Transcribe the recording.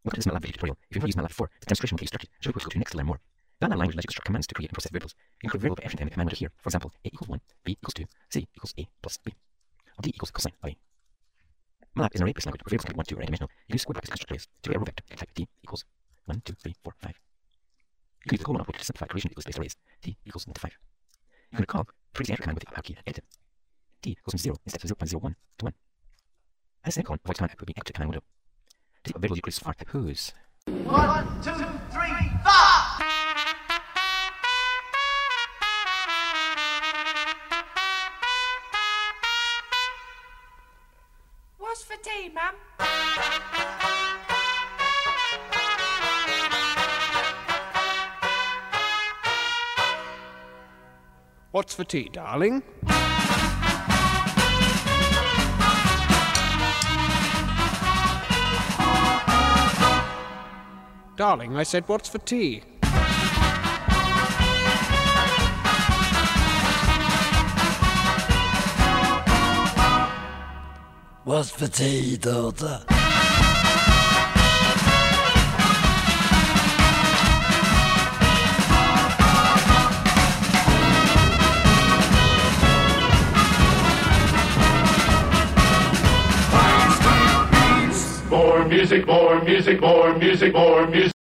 Welcome to this MATLAB video tutorial. If you've never used MATLAB before, the demonstration will get you started. Show you where to go to next to learn more. The MATLAB language allows you to construct commands to create and process variables. You can create a variable by entering them in the command window here. For example, a equals 1, b equals 2, c equals a plus b, or d equals cosine of a. MATLAB is an array-based language where variables can be 1, 2, or n-dimensional. You can use square brackets to construct arrays. To create a row vector, type d equals 1, 2, 3, 4, 5. You can use the colon operator to simplify creation of equals-based arrays. D equals 1 to 5. You can recall previously enter command with the up key and edit it. D goes from 0 instead of 0.01 to 1. And a semicolon avoids command output being echoed to command window. To see what variables you create so far, type whose. 1, 2, 3, 4! What's for tea, ma'am? What's for tea, darling? Darling, I said, what's for tea? What's for tea, daughter? More music, more music, more music, more music.